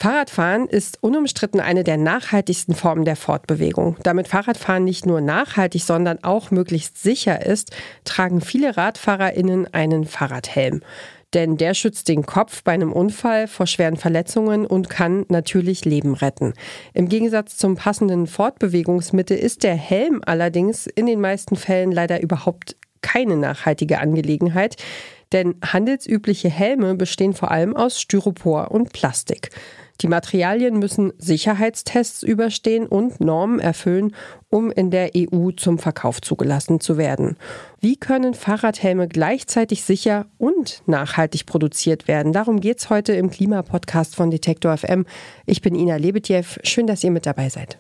Fahrradfahren ist unumstritten eine der nachhaltigsten Formen der Fortbewegung. Damit Fahrradfahren nicht nur nachhaltig, sondern auch möglichst sicher ist, tragen viele RadfahrerInnen einen Fahrradhelm. Denn der schützt den Kopf bei einem Unfall vor schweren Verletzungen und kann natürlich Leben retten. Im Gegensatz zum passenden Fortbewegungsmittel ist der Helm allerdings in den meisten Fällen leider überhaupt keine nachhaltige Angelegenheit. Denn handelsübliche Helme bestehen vor allem aus Styropor und Plastik. Die Materialien müssen Sicherheitstests überstehen und Normen erfüllen, um in der EU zum Verkauf zugelassen zu werden. Wie können Fahrradhelme gleichzeitig sicher und nachhaltig produziert werden? Darum geht es heute im Klimapodcast von Detektor FM. Ich bin Ina Lebetjew. Schön, dass ihr mit dabei seid.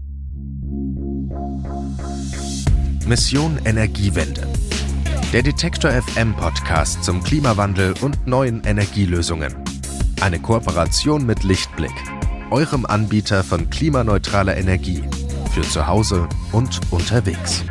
Mission Energiewende. Der Detektor FM Podcast zum Klimawandel und neuen Energielösungen. Eine Kooperation mit Lichtblick, eurem Anbieter von klimaneutraler Energie für zu Hause und unterwegs.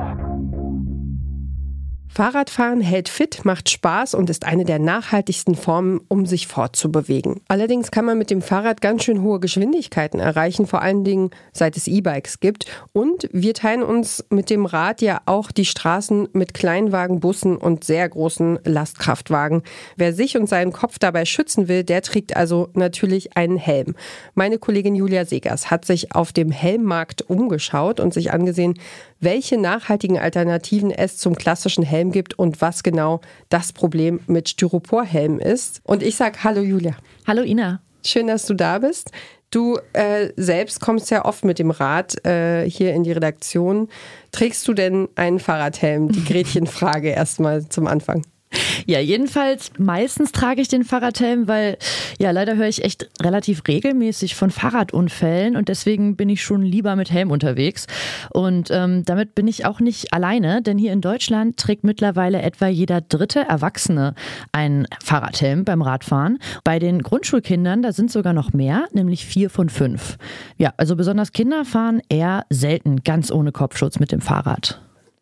Fahrradfahren hält fit, macht Spaß und ist eine der nachhaltigsten Formen, um sich fortzubewegen. Allerdings kann man mit dem Fahrrad ganz schön hohe Geschwindigkeiten erreichen, vor allen Dingen seit es E-Bikes gibt. Und wir teilen uns mit dem Rad ja auch die Straßen mit Kleinwagen, Bussen und sehr großen Lastkraftwagen. Wer sich und seinen Kopf dabei schützen will, der trägt also natürlich einen Helm. Meine Kollegin Julia Segers hat sich auf dem Helmmarkt umgeschaut und sich angesehen, welche nachhaltigen Alternativen es zum klassischen Helm gibt und was genau das Problem mit Styroporhelmen ist. Und ich sage Hallo Julia. Hallo Ina. Schön, dass du da bist. Du selbst kommst ja oft mit dem Rad hier in die Redaktion. Trägst du denn einen Fahrradhelm? Die Gretchenfrage erstmal zum Anfang. Ja, jedenfalls meistens trage ich den Fahrradhelm, weil ja leider höre ich echt relativ regelmäßig von Fahrradunfällen und deswegen bin ich schon lieber mit Helm unterwegs. Und damit bin ich auch nicht alleine, denn hier in Deutschland trägt mittlerweile etwa jeder dritte Erwachsene einen Fahrradhelm beim Radfahren. Bei den Grundschulkindern, da sind sogar noch mehr, nämlich 4 von 5. Ja, also besonders Kinder fahren eher selten ganz ohne Kopfschutz mit dem Fahrrad.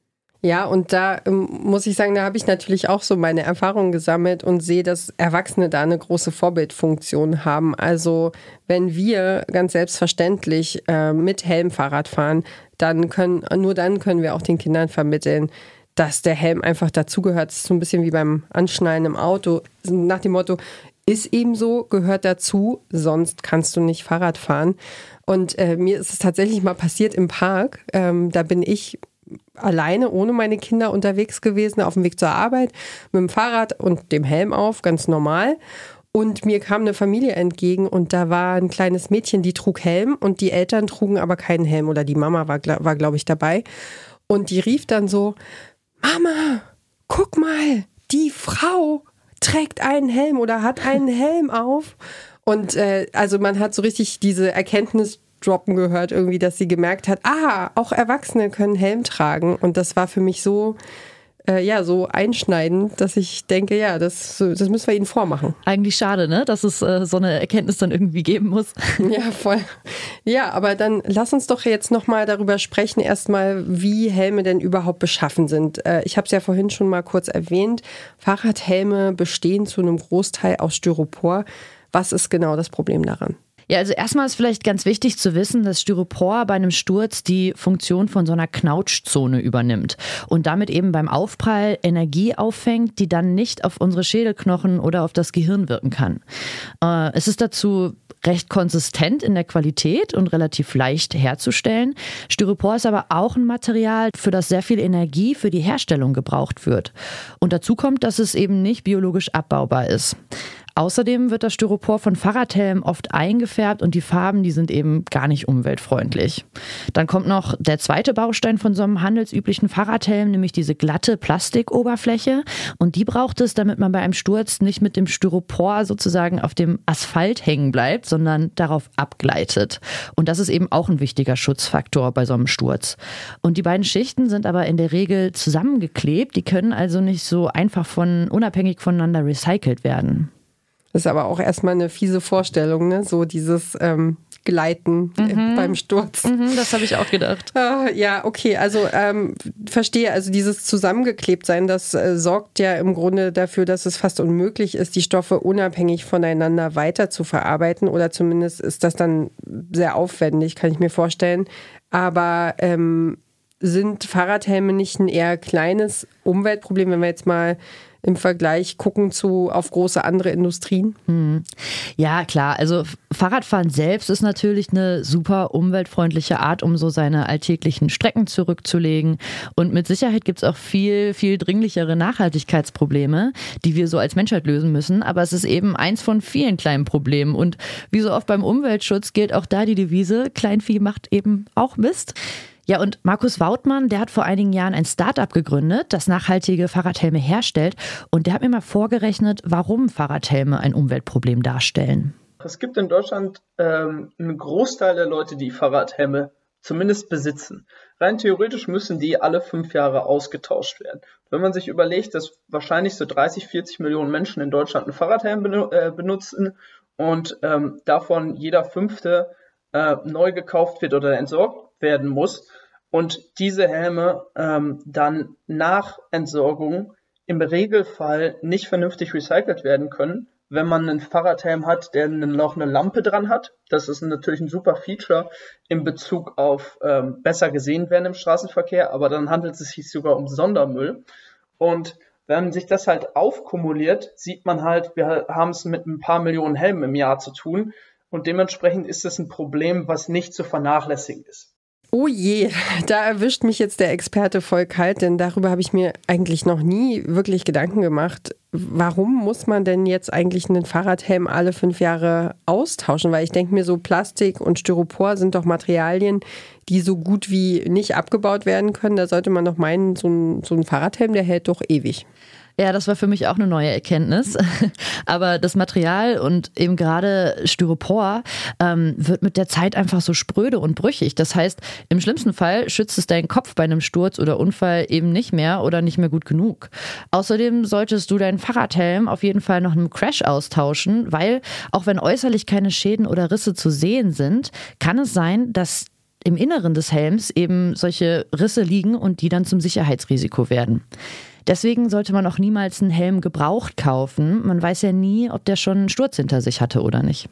Ja, und da muss ich sagen, da habe ich natürlich auch so meine Erfahrungen gesammelt und sehe, dass Erwachsene da eine große Vorbildfunktion haben. Also wenn wir ganz selbstverständlich mit Helm Fahrrad fahren, dann können wir auch den Kindern vermitteln, dass der Helm einfach dazugehört. Das ist so ein bisschen wie beim Anschnallen im Auto. Nach dem Motto, ist eben so, gehört dazu, sonst kannst du nicht Fahrrad fahren. Und mir ist es tatsächlich mal passiert im Park. Da bin ich alleine ohne meine Kinder unterwegs gewesen, auf dem Weg zur Arbeit, mit dem Fahrrad und dem Helm auf, ganz normal. Und mir kam eine Familie entgegen und da war ein kleines Mädchen, die trug Helm und die Eltern trugen aber keinen Helm oder die Mama war glaube ich, dabei. Und die rief dann so, Mama, guck mal, die Frau trägt einen Helm oder hat einen Helm auf. Und also man hat so richtig diese Erkenntnis droppen gehört, irgendwie, dass sie gemerkt hat, auch Erwachsene können Helm tragen. Und das war für mich so, so einschneidend, dass ich denke, ja, das müssen wir ihnen vormachen. Eigentlich schade, ne, dass es so eine Erkenntnis dann irgendwie geben muss. Ja, voll. Ja, aber dann lass uns doch jetzt nochmal darüber sprechen, erstmal, wie Helme denn überhaupt beschaffen sind. Ich habe es ja vorhin schon mal kurz erwähnt. Fahrradhelme bestehen zu einem Großteil aus Styropor. Was ist genau das Problem daran? Ja, also erstmal ist vielleicht ganz wichtig zu wissen, dass Styropor bei einem Sturz die Funktion von so einer Knautschzone übernimmt und damit eben beim Aufprall Energie auffängt, die dann nicht auf unsere Schädelknochen oder auf das Gehirn wirken kann. Es ist dazu recht konsistent in der Qualität und relativ leicht herzustellen. Styropor ist aber auch ein Material, für das sehr viel Energie für die Herstellung gebraucht wird. Und dazu kommt, dass es eben nicht biologisch abbaubar ist. Außerdem wird das Styropor von Fahrradhelmen oft eingefärbt und die Farben, die sind eben gar nicht umweltfreundlich. Dann kommt noch der zweite Baustein von so einem handelsüblichen Fahrradhelm, nämlich diese glatte Plastikoberfläche. Und die braucht es, damit man bei einem Sturz nicht mit dem Styropor sozusagen auf dem Asphalt hängen bleibt, sondern darauf abgleitet. Und das ist eben auch ein wichtiger Schutzfaktor bei so einem Sturz. Und die beiden Schichten sind aber in der Regel zusammengeklebt. Die können also nicht so einfach unabhängig voneinander recycelt werden. Das ist aber auch erstmal eine fiese Vorstellung, ne? So dieses durchgleiten beim Sturz. Das habe ich auch gedacht. Ja, okay, also verstehe, also dieses Zusammengeklebtsein, das sorgt ja im Grunde dafür, dass es fast unmöglich ist, die Stoffe unabhängig voneinander weiter zu verarbeiten, oder zumindest ist das dann sehr aufwendig, kann ich mir vorstellen. Aber sind Fahrradhelme nicht ein eher kleines Umweltproblem, wenn wir jetzt mal im Vergleich gucken auf große andere Industrien? Ja, klar. Also Fahrradfahren selbst ist natürlich eine super umweltfreundliche Art, um so seine alltäglichen Strecken zurückzulegen. Und mit Sicherheit gibt es auch viel, viel dringlichere Nachhaltigkeitsprobleme, die wir so als Menschheit lösen müssen. Aber es ist eben eins von vielen kleinen Problemen. Und wie so oft beim Umweltschutz gilt auch da die Devise, Kleinvieh macht eben auch Mist. Ja, und Markus Wautmann, der hat vor einigen Jahren ein Start-up gegründet, das nachhaltige Fahrradhelme herstellt. Und der hat mir mal vorgerechnet, warum Fahrradhelme ein Umweltproblem darstellen. Es gibt in Deutschland einen Großteil der Leute, die Fahrradhelme zumindest besitzen. Rein theoretisch müssen die alle 5 Jahre ausgetauscht werden. Wenn man sich überlegt, dass wahrscheinlich so 30, 40 Millionen Menschen in Deutschland einen Fahrradhelm benutzen und davon jeder 5. Neu gekauft wird oder entsorgt werden muss und diese Helme dann nach Entsorgung im Regelfall nicht vernünftig recycelt werden können. Wenn man einen Fahrradhelm hat, der noch eine Lampe dran hat, das ist natürlich ein super Feature in Bezug auf besser gesehen werden im Straßenverkehr, aber dann handelt es sich sogar um Sondermüll. Und wenn sich das halt aufkumuliert, sieht man halt, wir haben es mit ein paar Millionen Helmen im Jahr zu tun und dementsprechend ist es ein Problem, was nicht zu vernachlässigen ist. Oh je, da erwischt mich jetzt der Experte voll kalt, denn darüber habe ich mir eigentlich noch nie wirklich Gedanken gemacht. Warum muss man denn jetzt eigentlich einen Fahrradhelm alle 5 Jahre austauschen? Weil ich denke mir, so Plastik und Styropor sind doch Materialien, die so gut wie nicht abgebaut werden können. Da sollte man doch meinen, so ein Fahrradhelm, der hält doch ewig. Ja, das war für mich auch eine neue Erkenntnis. Aber das Material und eben gerade Styropor wird mit der Zeit einfach so spröde und brüchig. Das heißt, im schlimmsten Fall schützt es deinen Kopf bei einem Sturz oder Unfall eben nicht mehr oder nicht mehr gut genug. Außerdem solltest du deinen Fahrradhelm auf jeden Fall nach einem Crash austauschen, weil auch wenn äußerlich keine Schäden oder Risse zu sehen sind, kann es sein, dass im Inneren des Helms eben solche Risse liegen und die dann zum Sicherheitsrisiko werden. Deswegen sollte man auch niemals einen Helm gebraucht kaufen. Man weiß ja nie, ob der schon einen Sturz hinter sich hatte oder nicht.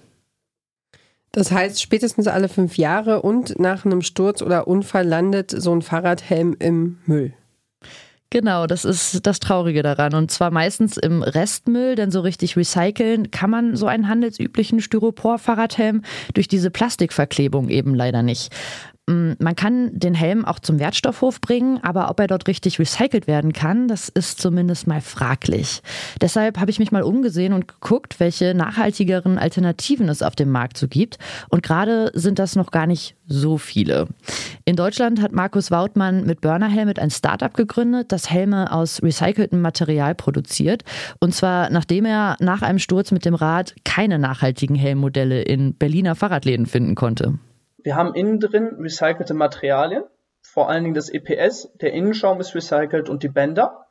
Das heißt, spätestens alle 5 Jahre und nach einem Sturz oder Unfall landet so ein Fahrradhelm im Müll. Genau, das ist das Traurige daran. Und zwar meistens im Restmüll, denn so richtig recyceln kann man so einen handelsüblichen Styropor-Fahrradhelm durch diese Plastikverklebung eben leider nicht. Man kann den Helm auch zum Wertstoffhof bringen, aber ob er dort richtig recycelt werden kann, das ist zumindest mal fraglich. Deshalb habe ich mich mal umgesehen und geguckt, welche nachhaltigeren Alternativen es auf dem Markt so gibt. Und gerade sind das noch gar nicht so viele. In Deutschland hat Markus Wautmann mit Burner Helmet ein Start-up gegründet, das Helme aus recyceltem Material produziert. Und zwar nachdem er nach einem Sturz mit dem Rad keine nachhaltigen Helmmodelle in Berliner Fahrradläden finden konnte. Wir haben innen drin recycelte Materialien, vor allen Dingen das EPS, der Innenschaum ist recycelt und die Bänder.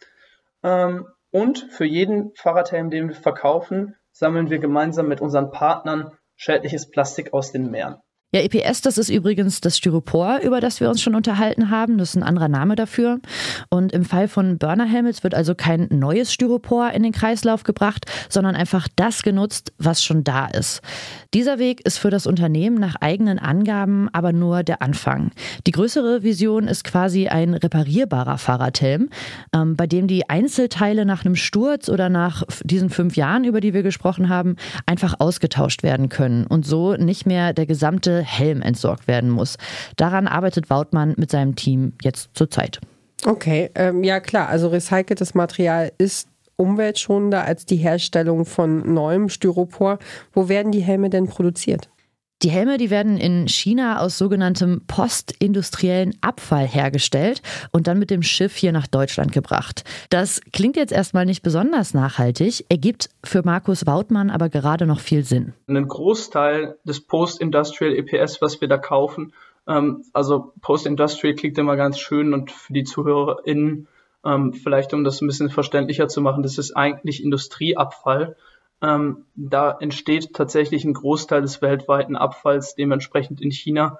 Und für jeden Fahrradhelm, den wir verkaufen, sammeln wir gemeinsam mit unseren Partnern schädliches Plastik aus den Meeren. Ja, EPS, das ist übrigens das Styropor, über das wir uns schon unterhalten haben. Das ist ein anderer Name dafür. Und im Fall von Burner Helmets wird also kein neues Styropor in den Kreislauf gebracht, sondern einfach das genutzt, was schon da ist. Dieser Weg ist für das Unternehmen nach eigenen Angaben aber nur der Anfang. Die größere Vision ist quasi ein reparierbarer Fahrradhelm, bei dem die Einzelteile nach einem Sturz oder nach diesen 5 Jahren, über die wir gesprochen haben, einfach ausgetauscht werden können und so nicht mehr der gesamte Helm entsorgt werden muss. Daran arbeitet Wautmann mit seinem Team jetzt zurzeit. Okay, ja klar, also recyceltes Material ist umweltschonender als die Herstellung von neuem Styropor. Wo werden die Helme denn produziert? Die Helme, die werden in China aus sogenanntem postindustriellen Abfall hergestellt und dann mit dem Schiff hier nach Deutschland gebracht. Das klingt jetzt erstmal nicht besonders nachhaltig, ergibt für Markus Wautmann aber gerade noch viel Sinn. Ein Großteil des Post-Industrial EPS, was wir da kaufen, also Post-Industrial klingt immer ganz schön und für die ZuhörerInnen, vielleicht um das ein bisschen verständlicher zu machen, das ist eigentlich Industrieabfall, Da entsteht tatsächlich ein Großteil des weltweiten Abfalls dementsprechend in China.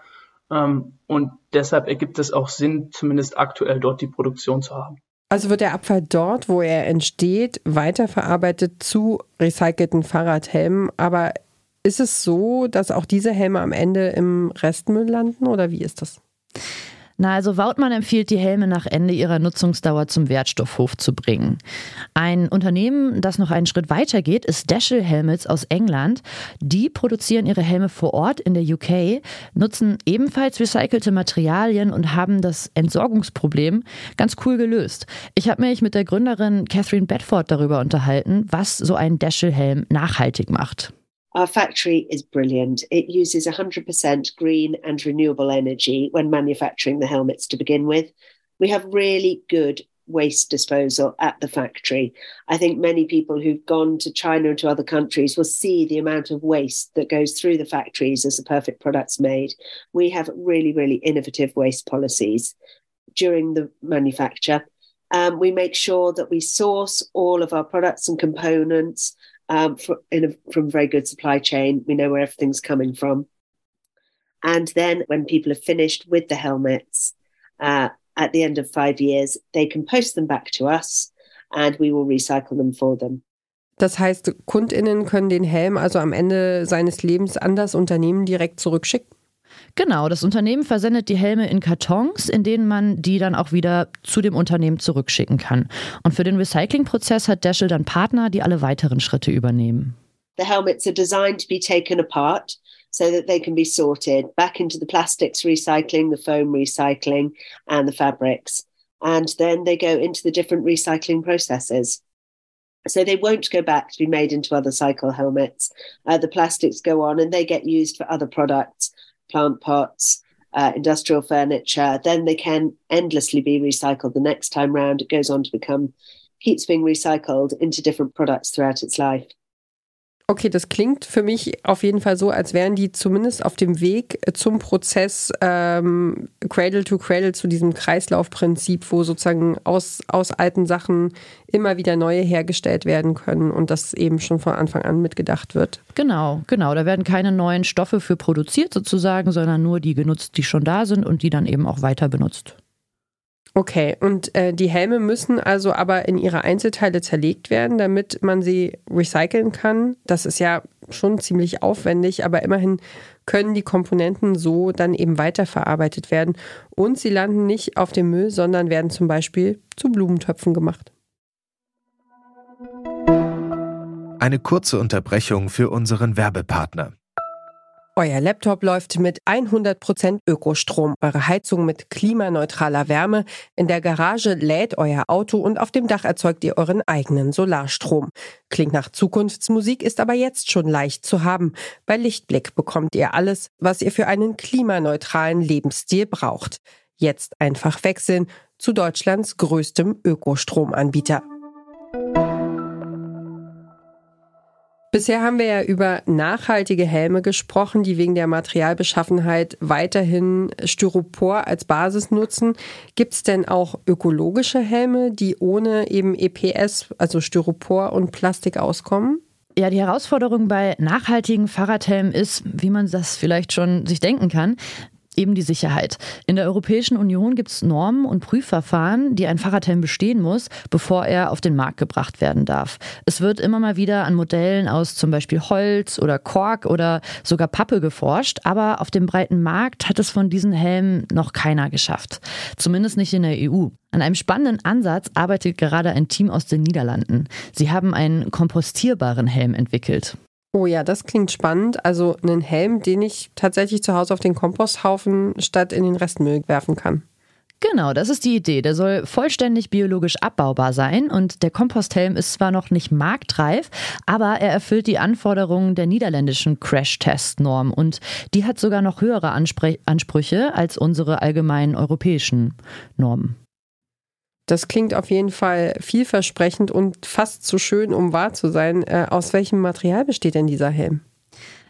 Und deshalb ergibt es auch Sinn, zumindest aktuell dort die Produktion zu haben. Also wird der Abfall dort, wo er entsteht, weiterverarbeitet zu recycelten Fahrradhelmen. Aber ist es so, dass auch diese Helme am Ende im Restmüll landen oder wie ist das? Na, also Wautmann empfiehlt, die Helme nach Ende ihrer Nutzungsdauer zum Wertstoffhof zu bringen. Ein Unternehmen, das noch einen Schritt weiter geht, ist Dashel Helmets aus England. Die produzieren ihre Helme vor Ort in der UK, nutzen ebenfalls recycelte Materialien und haben das Entsorgungsproblem ganz cool gelöst. Ich habe mich mit der Gründerin Catherine Bedford darüber unterhalten, was so ein Dashel Helm nachhaltig macht. Our factory is brilliant. It uses 100% green and renewable energy when manufacturing the helmets to begin with. We have really good waste disposal at the factory. I think many people who've gone to China and to other countries will see the amount of waste that goes through the factories as the perfect product's made. We have really, really innovative waste policies during the manufacture. We make sure that we source all of our products and components from a very good supply chain. We know where everything's coming from. And then when people have finished with the helmets, at the end of 5 years, they can post them back to us and we will recycle them for them. Das heißt, KundInnen können den Helm also am Ende seines Lebens an das Unternehmen direkt zurückschicken? Genau, das Unternehmen versendet die Helme in Kartons, in denen man die dann auch wieder zu dem Unternehmen zurückschicken kann. Und für den Recyclingprozess hat Dashel dann Partner, die alle weiteren Schritte übernehmen. The helmets are designed to be taken apart so that they can be sorted back into the plastics recycling, the foam recycling and the fabrics. And then they go into the different recycling processes. So they won't go back to be made into other cycle helmets. The plastics go on and they get used for other products. Plant pots, industrial furniture, then they can endlessly be recycled the next time round. It goes on to keeps being recycled into different products throughout its life. Okay, das klingt für mich auf jeden Fall so, als wären die zumindest auf dem Weg zum Prozess Cradle to Cradle, zu diesem Kreislaufprinzip, wo sozusagen aus alten Sachen immer wieder neue hergestellt werden können und das eben schon von Anfang an mitgedacht wird. Genau. Da werden keine neuen Stoffe für produziert sozusagen, sondern nur die genutzt, die schon da sind und die dann eben auch weiter benutzt. Okay, und die Helme müssen also aber in ihre Einzelteile zerlegt werden, damit man sie recyceln kann. Das ist ja schon ziemlich aufwendig, aber immerhin können die Komponenten so dann eben weiterverarbeitet werden. Und sie landen nicht auf dem Müll, sondern werden zum Beispiel zu Blumentöpfen gemacht. Eine kurze Unterbrechung für unseren Werbepartner. Euer Laptop läuft mit 100% Ökostrom, eure Heizung mit klimaneutraler Wärme, in der Garage lädt euer Auto und auf dem Dach erzeugt ihr euren eigenen Solarstrom. Klingt nach Zukunftsmusik, ist aber jetzt schon leicht zu haben. Bei Lichtblick bekommt ihr alles, was ihr für einen klimaneutralen Lebensstil braucht. Jetzt einfach wechseln zu Deutschlands größtem Ökostromanbieter. Bisher haben wir ja über nachhaltige Helme gesprochen, die wegen der Materialbeschaffenheit weiterhin Styropor als Basis nutzen. Gibt es denn auch ökologische Helme, die ohne eben EPS, also Styropor und Plastik auskommen? Ja, die Herausforderung bei nachhaltigen Fahrradhelmen ist, wie man das vielleicht schon sich denken kann, eben die Sicherheit. In der Europäischen Union gibt es Normen und Prüfverfahren, die ein Fahrradhelm bestehen muss, bevor er auf den Markt gebracht werden darf. Es wird immer mal wieder an Modellen aus zum Beispiel Holz oder Kork oder sogar Pappe geforscht, aber auf dem breiten Markt hat es von diesen Helmen noch keiner geschafft. Zumindest nicht in der EU. An einem spannenden Ansatz arbeitet gerade ein Team aus den Niederlanden. Sie haben einen kompostierbaren Helm entwickelt. Oh ja, das klingt spannend. Also einen Helm, den ich tatsächlich zu Hause auf den Komposthaufen statt in den Restmüll werfen kann. Genau, das ist die Idee. Der soll vollständig biologisch abbaubar sein und der Komposthelm ist zwar noch nicht marktreif, aber er erfüllt die Anforderungen der niederländischen Crash-Test-Norm und die hat sogar noch höhere Ansprüche als unsere allgemeinen europäischen Normen. Das klingt auf jeden Fall vielversprechend und fast zu schön, um wahr zu sein. Aus welchem Material besteht denn dieser Helm?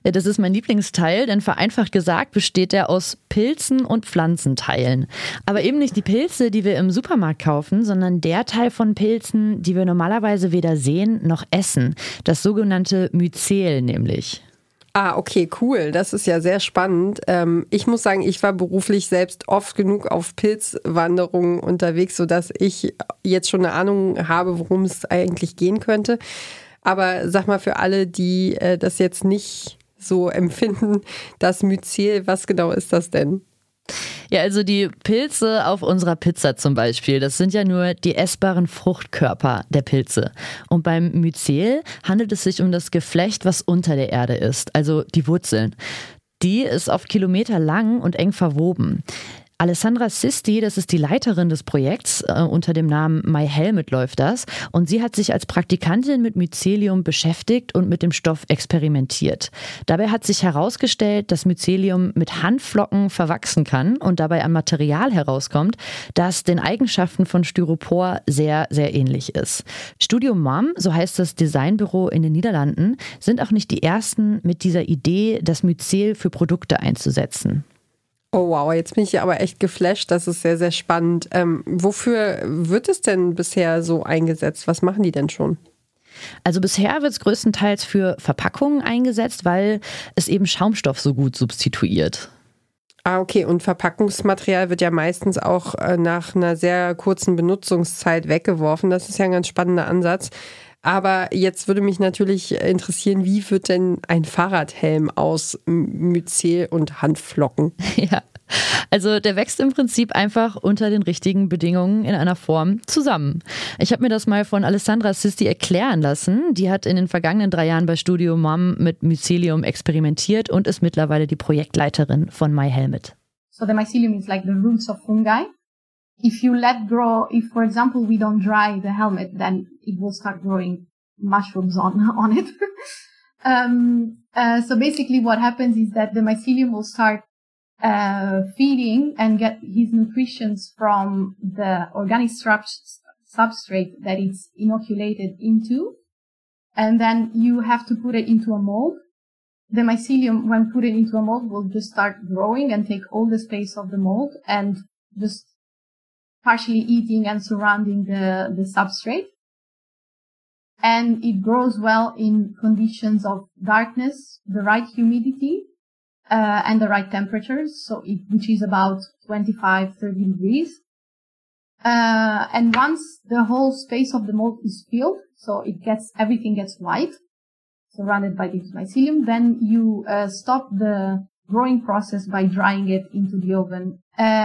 Das ist mein Lieblingsteil, denn vereinfacht gesagt besteht er aus Pilzen und Pflanzenteilen. Aber eben nicht die Pilze, die wir im Supermarkt kaufen, sondern der Teil von Pilzen, die wir normalerweise weder sehen noch essen. Das sogenannte Myzel nämlich. Ah, okay, cool. Das ist ja sehr spannend. Ich muss sagen, ich war beruflich selbst oft genug auf Pilzwanderungen unterwegs, sodass ich jetzt schon eine Ahnung habe, worum es eigentlich gehen könnte. Aber sag mal, für alle, die das jetzt nicht so empfinden, das Myzel, was genau ist das denn? Ja, also die Pilze auf unserer Pizza zum Beispiel, das sind ja nur die essbaren Fruchtkörper der Pilze. Und beim Myzel handelt es sich um das Geflecht, was unter der Erde ist, also die Wurzeln. Die ist oft Kilometer lang und eng verwoben. Alessandra Sisti, das ist die Leiterin des Projekts, unter dem Namen My Helmet läuft das. Und sie hat sich als Praktikantin mit Mycelium beschäftigt und mit dem Stoff experimentiert. Dabei hat sich herausgestellt, dass Mycelium mit Hanfflocken verwachsen kann und dabei ein Material herauskommt, das den Eigenschaften von Styropor sehr, sehr ähnlich ist. Studio MOM, so heißt das Designbüro in den Niederlanden, sind auch nicht die ersten mit dieser Idee, das Myzel für Produkte einzusetzen. Oh wow, jetzt bin ich aber echt geflasht. Das ist sehr, sehr spannend. Wofür wird es denn bisher so eingesetzt? Was machen die denn schon? Also bisher wird es größtenteils für Verpackungen eingesetzt, weil es eben Schaumstoff so gut substituiert. Ah, okay. Und Verpackungsmaterial wird ja meistens auch nach einer sehr kurzen Benutzungszeit weggeworfen. Das ist ja ein ganz spannender Ansatz. Aber jetzt würde mich natürlich interessieren, wie wird denn ein Fahrradhelm aus Myzel und Hanfflocken? Ja, also der wächst im Prinzip einfach unter den richtigen Bedingungen in einer Form zusammen. Ich habe mir das mal von Alessandra Sisti erklären lassen. Die hat in den vergangenen 3 Jahren bei Studio MOM mit Mycelium experimentiert und ist mittlerweile die Projektleiterin von My Helmet. So the mycelium is like the roots of fungi. If you let grow, if for example we don't dry the helmet, then it will start growing mushrooms on it. So basically what happens is that the mycelium will start feeding and get his nutritions from the organic substrate that it's inoculated into. And then you have to put it into a mold. The mycelium, when put it into a mold, will just start growing and take all the space of the mold and just partially eating and surrounding the substrate. And it grows well in conditions of darkness, the right humidity, and the right temperatures, which is about 25, 30 degrees. And once the whole space of the mold is filled, so everything gets white, surrounded by this mycelium, then you stop the growing process by drying it into the oven.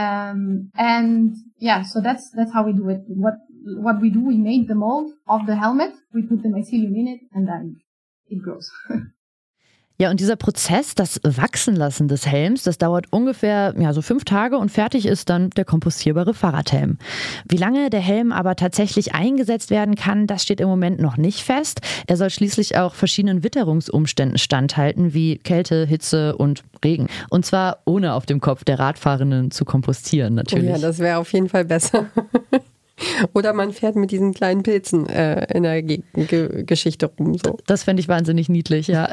And yeah, so that's how we do it. What we do, we make the mold of the helmet, we put the mycelium in it, and then it grows. Ja, und dieser Prozess, das Wachsenlassen des Helms, das dauert ungefähr so 5 Tage und fertig ist dann der kompostierbare Fahrradhelm. Wie lange der Helm aber tatsächlich eingesetzt werden kann, das steht im Moment noch nicht fest. Er soll schließlich auch verschiedenen Witterungsumständen standhalten, wie Kälte, Hitze und Regen. Und zwar ohne auf dem Kopf der Radfahrenden zu kompostieren, natürlich. Oh ja, das wäre auf jeden Fall besser. Oder man fährt mit diesen kleinen Pilzen in der Geschichte rum. So. Das fände ich wahnsinnig niedlich, ja.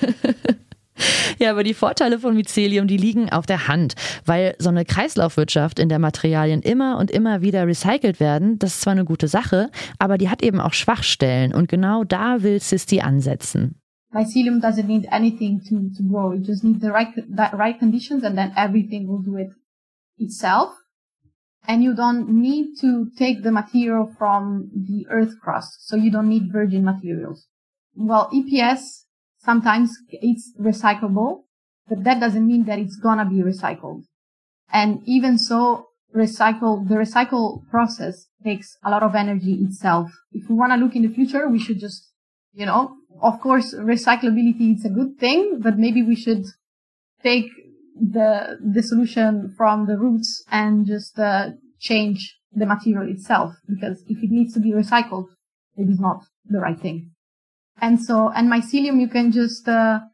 Ja, aber die Vorteile von Mycelium, die liegen auf der Hand, weil so eine Kreislaufwirtschaft, in der Materialien immer und immer wieder recycelt werden, das ist zwar eine gute Sache, aber die hat eben auch Schwachstellen und genau da will Sisti ansetzen. Mycelium doesn't need anything to grow. It just needs the right conditions and then everything will do it itself. And you don't need to take the material from the earth crust, so you don't need virgin materials. Well, EPS, sometimes it's recyclable, but that doesn't mean that it's gonna be recycled. And even so, the recycle process takes a lot of energy itself. If we wanna look in the future, we should just, of course, recyclability is a good thing, but maybe we should take the solution from the roots and just change the material itself, because if it needs to be recycled, it is not the right thing. And mycelium, you can just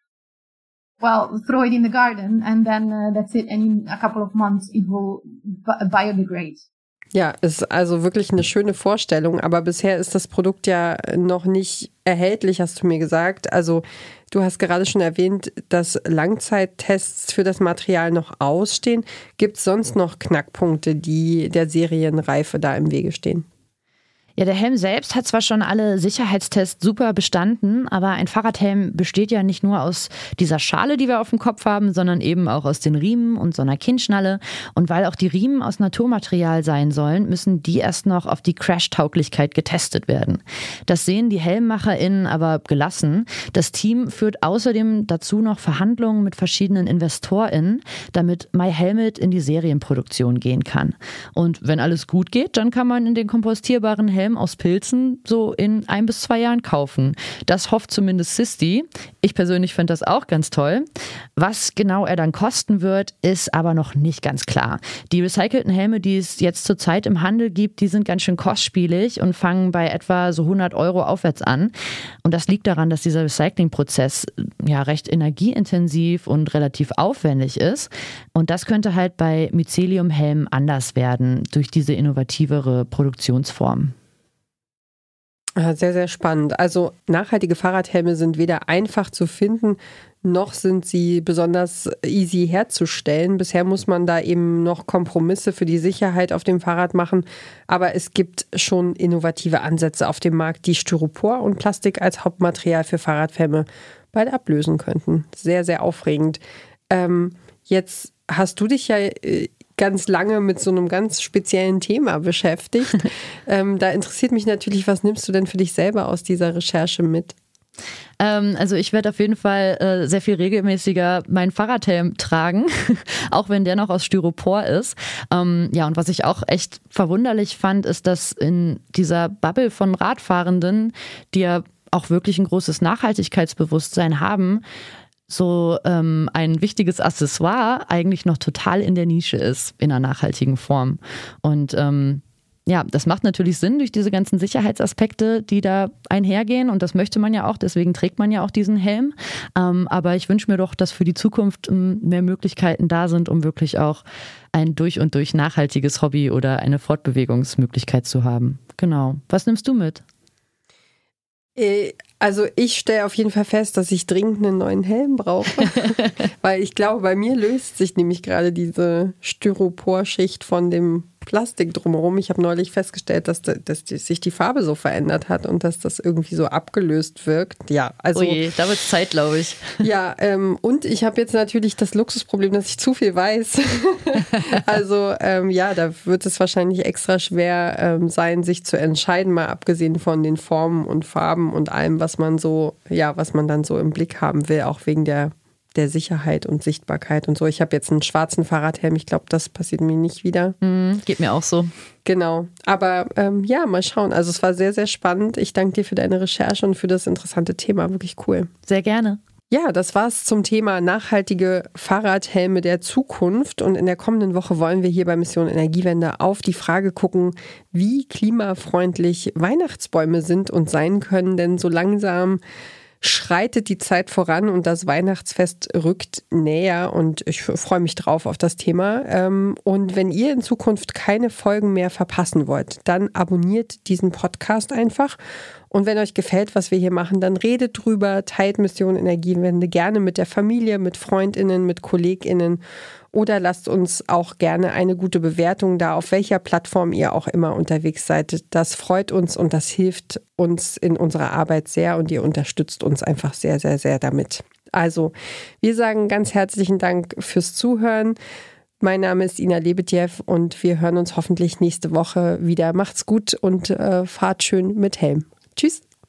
throw it in the garden and then that's it, and in a couple of months it will biodegrade. Ja, ist also wirklich eine schöne Vorstellung, aber bisher ist das Produkt ja noch nicht erhältlich, hast du mir gesagt. Also du hast gerade schon erwähnt, dass Langzeittests für das Material noch ausstehen. Gibt es sonst noch Knackpunkte, die der Serienreife da im Wege stehen? Ja, der Helm selbst hat zwar schon alle Sicherheitstests super bestanden, aber ein Fahrradhelm besteht ja nicht nur aus dieser Schale, die wir auf dem Kopf haben, sondern eben auch aus den Riemen und so einer Kinnschnalle. Und weil auch die Riemen aus Naturmaterial sein sollen, müssen die erst noch auf die Crash-Tauglichkeit getestet werden. Das sehen die HelmmacherInnen aber gelassen. Das Team führt außerdem dazu noch Verhandlungen mit verschiedenen InvestorInnen, damit MyHelmet in die Serienproduktion gehen kann. Und wenn alles gut geht, dann kann man in den kompostierbaren Helm aus Pilzen so in 1 bis 2 Jahren kaufen. Das hofft zumindest Sisti. Ich persönlich finde das auch ganz toll. Was genau er dann kosten wird, ist aber noch nicht ganz klar. Die recycelten Helme, die es jetzt zurzeit im Handel gibt, die sind ganz schön kostspielig und fangen bei etwa so 100 € aufwärts an. Und das liegt daran, dass dieser Recyclingprozess ja recht energieintensiv und relativ aufwendig ist. Und das könnte halt bei Mycelium-Helmen anders werden durch diese innovativere Produktionsform. Sehr, sehr spannend. Also nachhaltige Fahrradhelme sind weder einfach zu finden, noch sind sie besonders easy herzustellen. Bisher muss man da eben noch Kompromisse für die Sicherheit auf dem Fahrrad machen. Aber es gibt schon innovative Ansätze auf dem Markt, die Styropor und Plastik als Hauptmaterial für Fahrradhelme bald ablösen könnten. Sehr, sehr aufregend. Jetzt hast du dich ja ganz lange mit so einem ganz speziellen Thema beschäftigt. Da interessiert mich natürlich, was nimmst du denn für dich selber aus dieser Recherche mit? Also ich werde auf jeden Fall sehr viel regelmäßiger meinen Fahrradhelm tragen, auch wenn der noch aus Styropor ist. Ja, und was ich auch echt verwunderlich fand, ist, dass in dieser Bubble von Radfahrenden, die ja auch wirklich ein großes Nachhaltigkeitsbewusstsein haben, so ein wichtiges Accessoire eigentlich noch total in der Nische ist, in einer nachhaltigen Form. Und ja, das macht natürlich Sinn durch diese ganzen Sicherheitsaspekte, die da einhergehen. Und das möchte man ja auch, deswegen trägt man ja auch diesen Helm. Aber ich wünsche mir doch, dass für die Zukunft mehr Möglichkeiten da sind, um wirklich auch ein durch und durch nachhaltiges Hobby oder eine Fortbewegungsmöglichkeit zu haben. Genau. Was nimmst du mit? Also ich stelle auf jeden Fall fest, dass ich dringend einen neuen Helm brauche, weil ich glaube, bei mir löst sich nämlich gerade diese Styroporschicht von dem Plastik drumherum. Ich habe neulich festgestellt, dass sich die Farbe so verändert hat und dass das irgendwie so abgelöst wirkt. Ja, also. Ui, da wird es Zeit, glaube ich. Ja, und ich habe jetzt natürlich das Luxusproblem, dass ich zu viel weiß. Also ja, da wird es wahrscheinlich extra schwer sein, sich zu entscheiden, mal abgesehen von den Formen und Farben und allem, was man so, ja, was man dann so im Blick haben will, auch wegen der Sicherheit und Sichtbarkeit und so. Ich habe jetzt einen schwarzen Fahrradhelm. Ich glaube, das passiert mir nicht wieder. Geht mir auch so. Genau. Aber ja, mal schauen. Also es war sehr, sehr spannend. Ich danke dir für deine Recherche und für das interessante Thema. Wirklich cool. Sehr gerne. Ja, das war's zum Thema nachhaltige Fahrradhelme der Zukunft. Und in der kommenden Woche wollen wir hier bei Mission Energiewende auf die Frage gucken, wie klimafreundlich Weihnachtsbäume sind und sein können. Denn so langsam schreitet die Zeit voran und das Weihnachtsfest rückt näher und ich freue mich drauf auf das Thema. Und wenn ihr in Zukunft keine Folgen mehr verpassen wollt, dann abonniert diesen Podcast einfach. Und wenn euch gefällt, was wir hier machen, dann redet drüber, teilt Mission Energiewende gerne mit der Familie, mit FreundInnen, mit KollegInnen oder lasst uns auch gerne eine gute Bewertung da, auf welcher Plattform ihr auch immer unterwegs seid. Das freut uns und das hilft uns in unserer Arbeit sehr und ihr unterstützt uns einfach sehr, sehr, sehr damit. Also, wir sagen ganz herzlichen Dank fürs Zuhören. Mein Name ist Ina Lebetjew und wir hören uns hoffentlich nächste Woche wieder. Macht's gut und fahrt schön mit Helm. Tschüss.